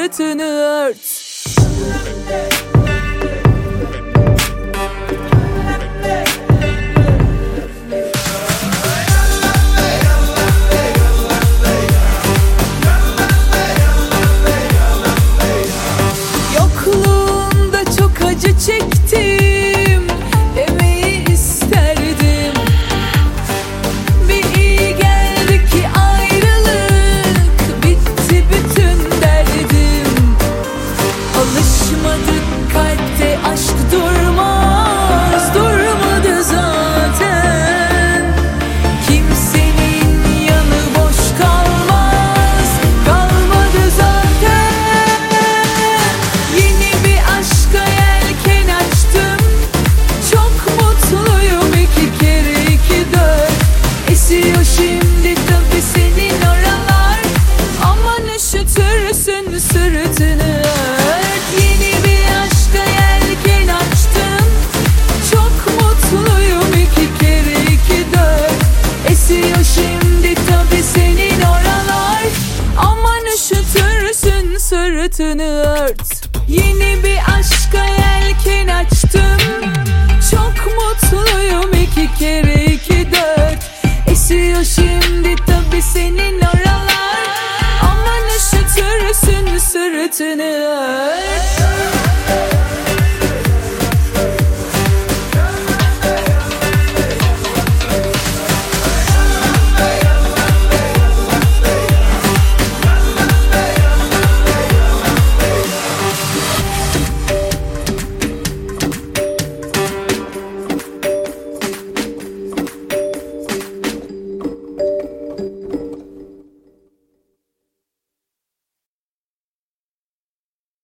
sırtını ört. Yokluğunda çok acı çektim demeyi isterdim. Bir iyi geldi ki ayrılık, bitti bütün derdim. Alışmadık, kalpte aşk durmaz, durmadı zaten. Kimsenin yanı boş kalmaz, kalmadı zaten. Yeni bir aşka yelken açtım, çok mutluyum, 2 kere 2 4. Esiyor şimdi tabii senin oralar, aman üşütürsün sırtını ört. Yeni bir aşka yelken açtım, çok mutluyum, 2 kere 2 4. Esiyor şimdi tabii senin oralar, aman üşütürsün sırtını ört. Yeni bir aşka yelken açtım, çok mutluyum, 2 kere 2 4. Esiyor şimdi tabii senin oralar, aman üşütürsün sırtını ört.